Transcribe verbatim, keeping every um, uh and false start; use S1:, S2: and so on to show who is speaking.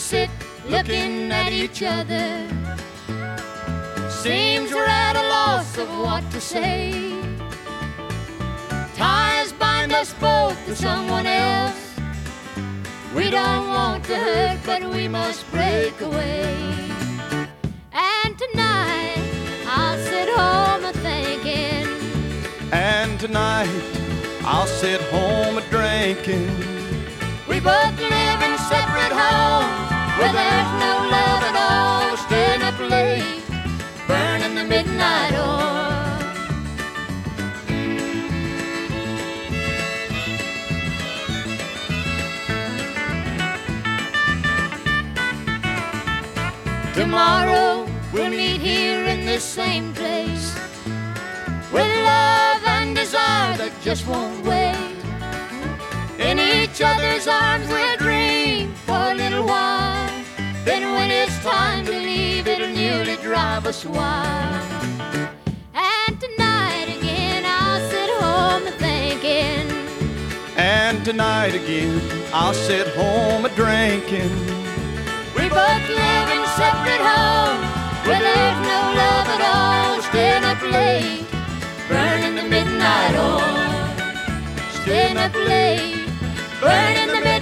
S1: sit looking at each other. Seems we're at a loss of what to say. Ties bind us both to someone else. We don't want to hurt, but we must break away. And tonight I'll sit home a thinking.
S2: And tonight I'll sit home a drinking.
S1: We both live in separate homes where there's no love at all. We're staying up late, burning the midnight oil. Tomorrow we'll meet here in this same place, with love and desire that just won't wait. In each other's arms we'll dream for a little while. Then when it's time to leave, it'll nearly drive us wild. And tonight again I'll sit home thinking.
S2: And tonight again I'll sit home a drinking.
S1: We both live in separate homes where there's no love at all. Staying up late, burning the midnight oil. Staying up late, burning the midnight oil.